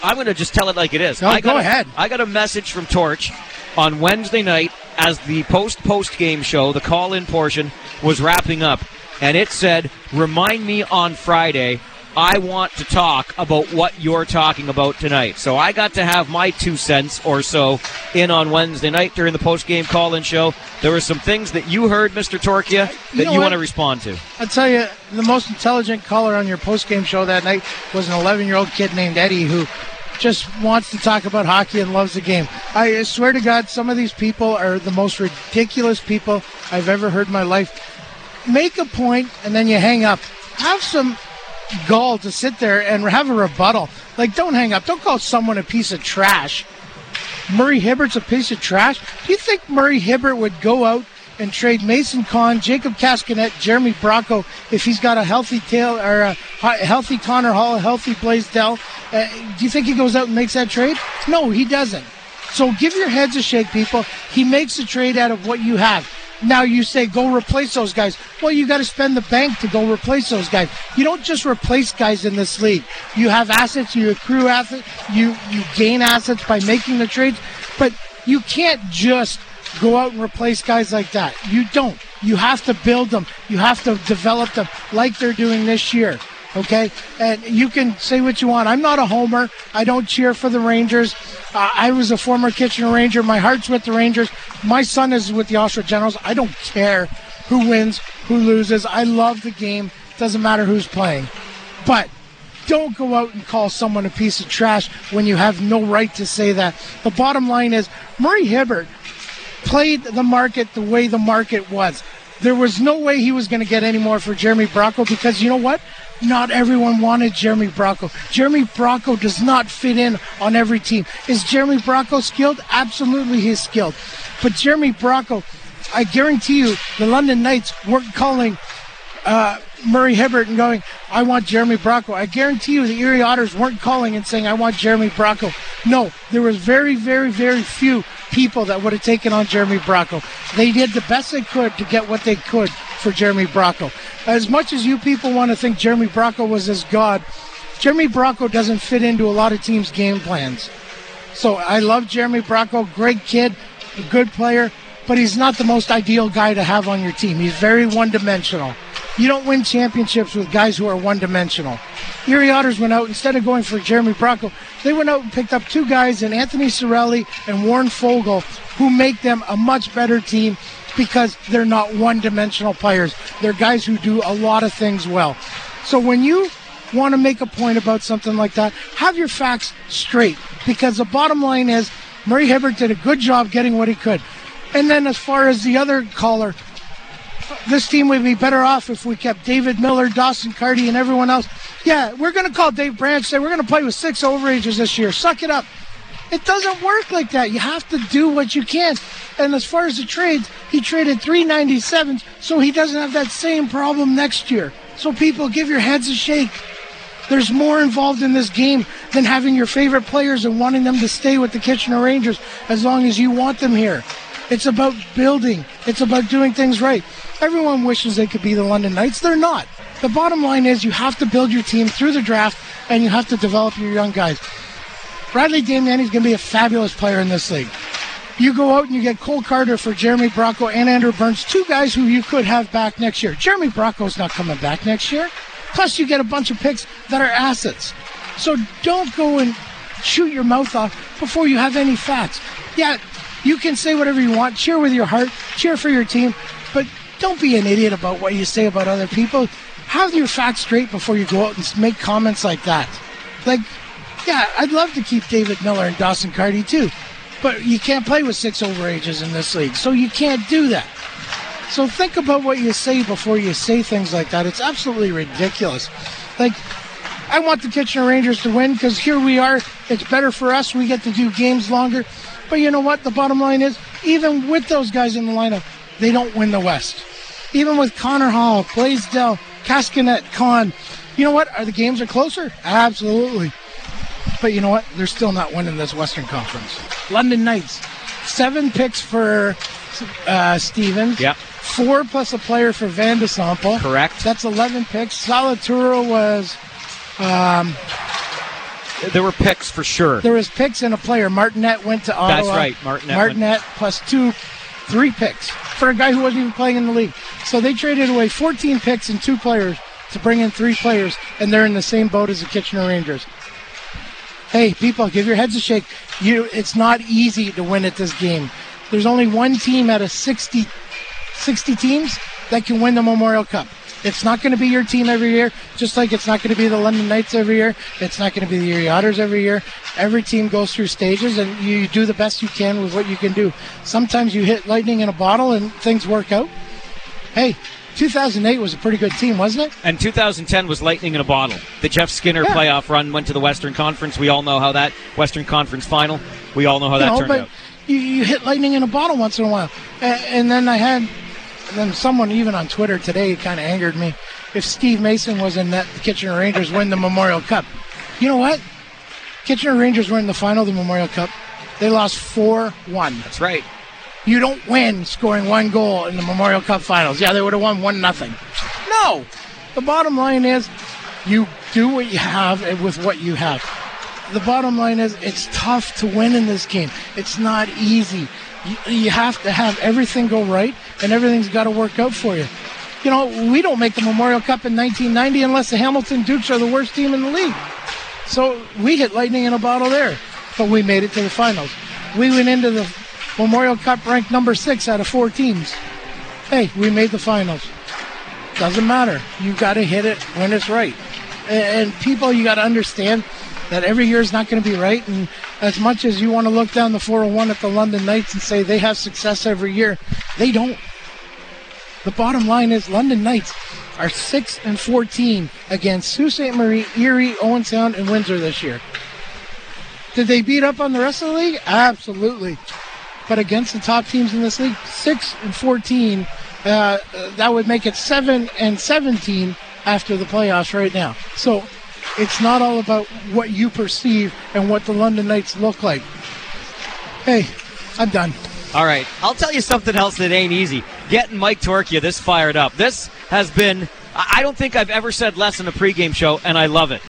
I'm going to just tell it like it is. No, go ahead. I got a message from Torch on Wednesday night as the post-game show, the call-in portion, was wrapping up. And it said, remind me on Friday, I want to talk about what you're talking about tonight. So I got to have my 2 cents or so in on Wednesday night during the post-game call-in show. There were some things that you heard, Mr. Torquia, that you want to respond to. I'll tell you, the most intelligent caller on your post-game show that night was an 11-year-old kid named Eddie who just wants to talk about hockey and loves the game. I swear to God, some of these people are the most ridiculous people I've ever heard in my life. Make a point, and then you hang up. Have some gall to sit there and have a rebuttal. Like, don't hang up. Don't call someone a piece of trash. Murray Hibbert's a piece of trash? Do you think Murray Hibbert would go out and trade Mason Kahn, Jacob Cascanet, Jeremy Bracco if he's got a healthy tail or a healthy Connor Hall, a healthy Blaisdell? Do you think he goes out and makes that trade? No, he doesn't. So give your heads a shake, people. He makes a trade out of what you have. Now you say, go replace those guys. Well, you got to spend the bank to go replace those guys. You don't just replace guys in this league. You have assets, you accrue assets, you gain assets by making the trades, but you can't just go out and replace guys like that. You don't. You have to build them. You have to develop them like they're doing this year. Okay? And you can say what you want. I'm not a homer. I don't cheer for the Rangers. I was a former Kitchener Ranger. My heart's with the Rangers. My son is with the Oshawa Generals. I don't care who wins, who loses. I love the game. Doesn't matter who's playing. But don't go out and call someone a piece of trash when you have no right to say that. The bottom line is Murray Hibbert played the market the way the market was. There was no way he was going to get any more for Jeremy Bracco because you know what? Not everyone wanted Jeremy Bracco. Jeremy Bracco does not fit in on every team. Is Jeremy Bracco skilled? Absolutely he's skilled. But Jeremy Bracco, I guarantee you, the London Knights weren't calling Murray Hibbert and going, I want Jeremy Bracco. I guarantee you the Erie Otters weren't calling and saying, I want Jeremy Bracco. No, there was very, very, very few people that would have taken on Jeremy Bracco. They did the best they could to get what they could for Jeremy Bracco. As much as you people want to think Jeremy Bracco was his god, Jeremy Bracco doesn't fit into a lot of teams' game plans. So I love Jeremy Bracco, great kid, a good player, but he's not the most ideal guy to have on your team. He's very one-dimensional. You don't win championships with guys who are one-dimensional. Erie Otters went out, instead of going for Jeremy Bracco, they went out and picked up two guys in Anthony Cirelli and Warren Foegele who make them a much better team because they're not one-dimensional players. They're guys who do a lot of things well. So when you want to make a point about something like that, have your facts straight because the bottom line is Murray Hibbert did a good job getting what he could. And then as far as the other caller, this team would be better off if we kept David Miller, Dawson Carty, and everyone else. Yeah, we're going to call Dave Branch, say we're going to play with 6 overages this year. Suck it up. It doesn't work like that. You have to do what you can. And as far as the trades, he traded 3 97s, so he doesn't have that same problem next year. So people, give your heads a shake. There's more involved in this game than having your favorite players and wanting them to stay with the Kitchener Rangers as long as you want them here. It's about building. It's about doing things right. Everyone wishes they could be the London Knights. They're not. The bottom line is you have to build your team through the draft and you have to develop your young guys. Bradley Damiani's going to be a fabulous player in this league. You go out and you get Cole Carter for Jeremy Bracco and Andrew Burns, two guys who you could have back next year. Jeremy Bracco's not coming back next year. Plus you get a bunch of picks that are assets. So don't go and shoot your mouth off before you have any facts. Yeah, you can say whatever you want, cheer with your heart, cheer for your team, but don't be an idiot about what you say about other people. Have your facts straight before you go out and make comments like that. Like, yeah, I'd love to keep David Miller and Dawson Carty too, but you can't play with 6 overages in this league, so you can't do that. So think about what you say before you say things like that. It's absolutely ridiculous. Like, I want the Kitchener Rangers to win because here we are. It's better for us. We get to do games longer. But you know what? The bottom line is, even with those guys in the lineup, they don't win the West. Even with Connor Hall, Blaisdell, Cascanet, Kahn, you know what? The games are closer? Absolutely. But you know what? They're still not winning this Western Conference. London Knights, 7 picks for Stevens. Yep. 4 plus a player for Van de Sample. Correct. That's 11 picks. Salaturo was There were picks for sure. There was picks and a player. Martinet went to Ottawa. That's right. Martinet plus 3 picks for a guy who wasn't even playing in the league. So they traded away 14 picks and 2 players to bring in 3 players, and they're in the same boat as the Kitchener Rangers. Hey, people, give your heads a shake. It's not easy to win at this game. There's only one team out of 60 teams that can win the Memorial Cup. It's not going to be your team every year, just like it's not going to be the London Knights every year. It's not going to be the Erie Otters every year. Every team goes through stages, and you do the best you can with what you can do. Sometimes you hit lightning in a bottle and things work out. Hey, 2008 was a pretty good team, wasn't it? And 2010 was lightning in a bottle. The Jeff Skinner playoff run went to the Western Conference. We all know how that Western Conference final, we all know how that turned out. You hit lightning in a bottle once in a while. And then someone even on Twitter today kind of angered me. If Steve Mason was in net, the Kitchener Rangers win the Memorial Cup. You know what? Kitchener Rangers were in the final of the Memorial Cup. They lost 4-1. That's right. You don't win scoring 1 goal in the Memorial Cup finals. Yeah, they would have won 1-0. No! The bottom line is you do what you have with what you have. The bottom line is it's tough to win in this game. It's not easy. You have to have everything go right, and everything's got to work out for you. You know, we don't make the Memorial Cup in 1990 unless the Hamilton Dukes are the worst team in the league. So we hit lightning in a bottle there, but we made it to the finals. We went into the Memorial Cup ranked number 6 out of 4 teams. Hey, we made the finals. Doesn't matter. You got to hit it when it's right. And people, you got to understand that every year is not going to be right. And as much as you want to look down the 401 at the London Knights and say they have success every year, they don't. The bottom line is London Knights are 6-14 against Sault Ste. Marie, Erie, Owen Sound, and Windsor this year. Did they beat up on the rest of the league? Absolutely. But against the top teams in this league, 6-14, that would make it 7-17 after the playoffs right now. So it's not all about what you perceive and what the London Knights look like. Hey, I'm done. All right. I'll tell you something else that ain't easy. Getting Mike Torchia this fired up. This has been, I don't think I've ever said less in a pregame show, and I love it.